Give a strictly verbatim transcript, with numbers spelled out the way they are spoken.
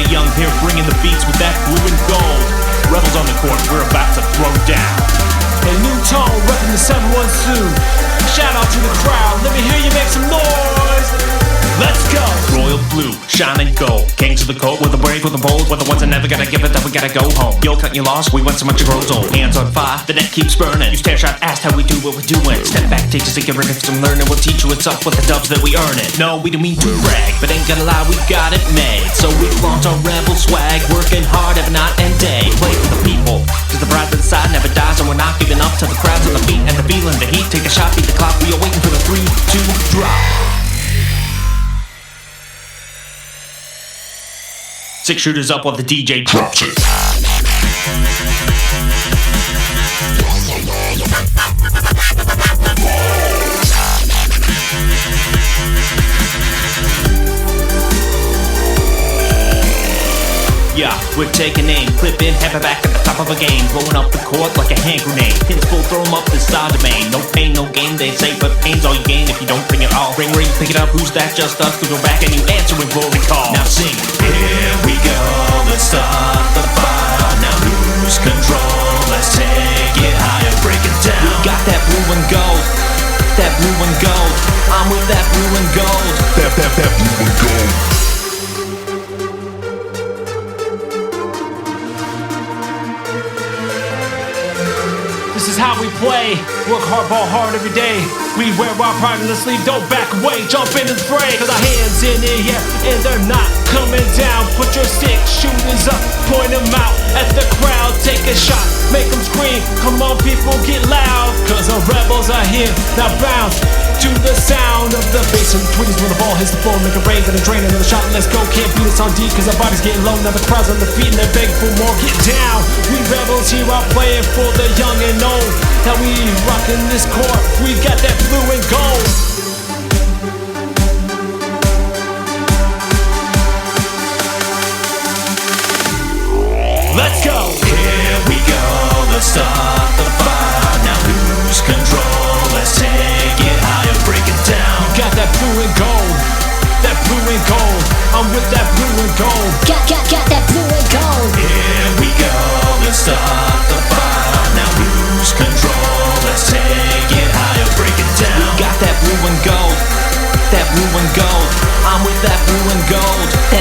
Young here bringing the beats with that blue and gold. Rebels on the court, we're about to throw down. Hey, new tone, repping the seven one two. Shout out to the crowd, let me hear you make some noise. Let's go! Royal blue, shining gold. Kings of the cold, we're the brave, we're the bold. We're the ones that never gotta give it up, we gotta go home. You'll cut your loss, we went so much it grows old. Hands on fire, the net keeps burning. You stare shot, asked how we do what we're doing. Step back, take us to get rid of some learning. We'll teach you what's up with the dubs that we earn it. No, we don't mean to brag, but ain't gonna lie, we got it made. So we flaunt our rebel swag, working hard every night and day. Play for the people, cause the pride inside never dies. And we're not giving up till the crowd's on the beat and the feeling the heat. Take a shot, beat the clock, we are waiting for the three, two, drop. Six shooters up while the D J drops it. Yeah, we're taking aim, clipping, heavy back at the top of a game, blowing up the court like a hand grenade. Pins full, throw 'em up inside the main. No pain, no gain, they say, but pain's all you gain if you don't bring it all. Ring, ring, pick it up, who's that? Just us. We go back and you answer with glory call. Now sing. Here we go, let's start the fire. Now lose control, let's take it higher, break it down. We got that blue and gold, that blue and gold. I'm with that blue and gold, that, that, that blue and gold. This is how we play. Work hard, ball hard every day. We wear our pride in the sleeve, don't back away. Jump in and fray, cause our hands in the air and they're not coming down. Put your six shooters up, point them out at the crowd. Take a shot, make them scream. Come on people, get loud, cause the rebels are here. Now bounce to the sound of the bass and twitties when the ball hits the floor. Make a rain, gonna drain another shot, let's go. Can't beat us on D cause our bodies getting low. Now the crowd's on the feet and they're begging for more. Get down, we rebels here are playing for the young and old. Now we rockin' this court, we got that blue and gold. Let's go! Here we go, let's start the fire. Now lose control, let's take it higher, break it down. You got that blue and gold, that blue and gold. I'm with that blue and gold. Got, got, got that blue and gold. Here we go, let's start the fire. Now lose control, let's take it higher, break it down. We got that blue and gold, that blue and gold. I'm with that blue and gold.